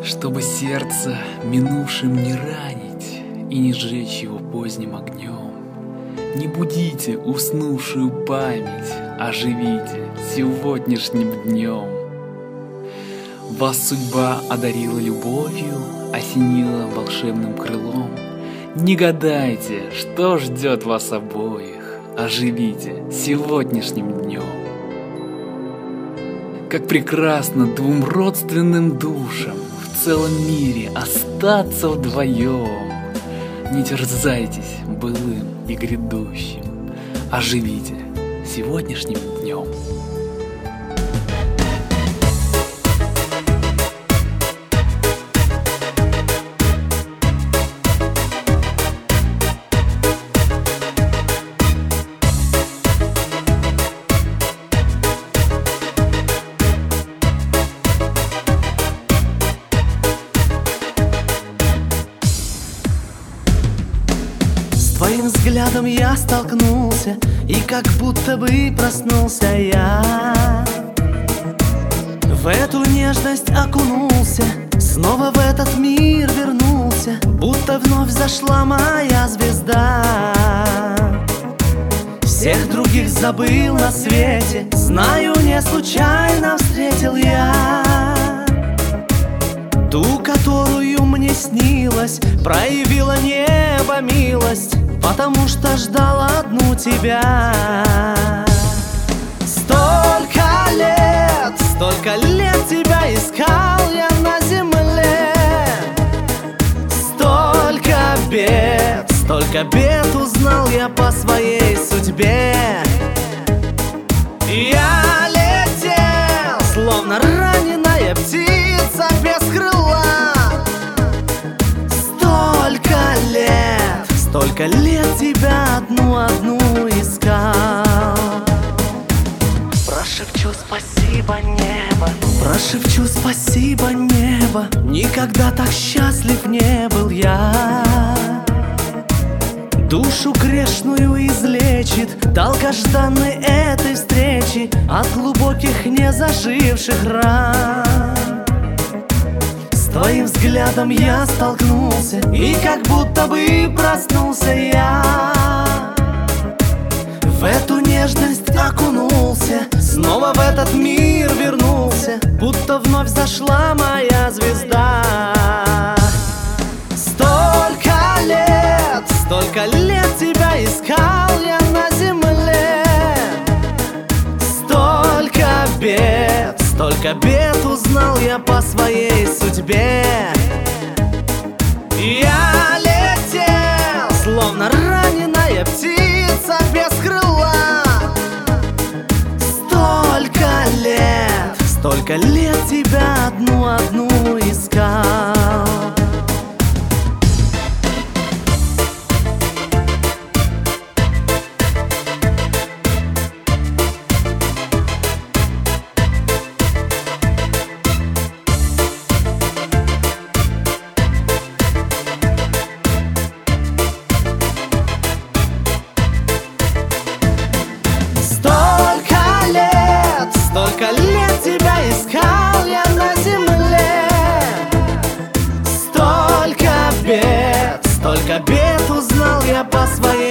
Чтобы сердце минувшим не ранить и не сжечь его поздним огнем. Не будите уснувшую память, оживите сегодняшним днем. Вас судьба одарила любовью, осенила волшебным крылом. Не гадайте, что ждет вас обоих, оживите сегодняшним днем. Как прекрасно двум родственным душам в целом мире остаться вдвоем. Не терзайтесь былым и грядущим, оживите сегодняшним днем. Твоим взглядом я столкнулся, и как будто бы проснулся я. В эту нежность окунулся, снова в этот мир вернулся, будто вновь зашла моя звезда. Всех других забыл на свете, знаю, не случайно встретил я ту, которую мне снилось, проявила небо милость, потому что ждал одну тебя. Столько лет тебя искал я на земле. Столько бед узнал я по своей судьбе. Я летел, словно раненая птица без крыла. Столько лет тебя одну искал. Прошепчу спасибо, небо, прошепчу спасибо, небо. Никогда так счастлив не был я. Душу грешную излечит долгожданной этой встречи от глубоких незаживших ран. Твоим взглядом я столкнулся, и как будто бы проснулся я. В эту нежность окунулся, стала в этот мир вернулся, будто вновь зашла моя звезда. Столько лет тебя искал я на земле. Столько бед узнал я по своей судьбе. Я летел, словно раненая птица без крыла. Столько лет тебя одну искал. Столько лет тебя искал я на земле. Столько бед узнал я по своей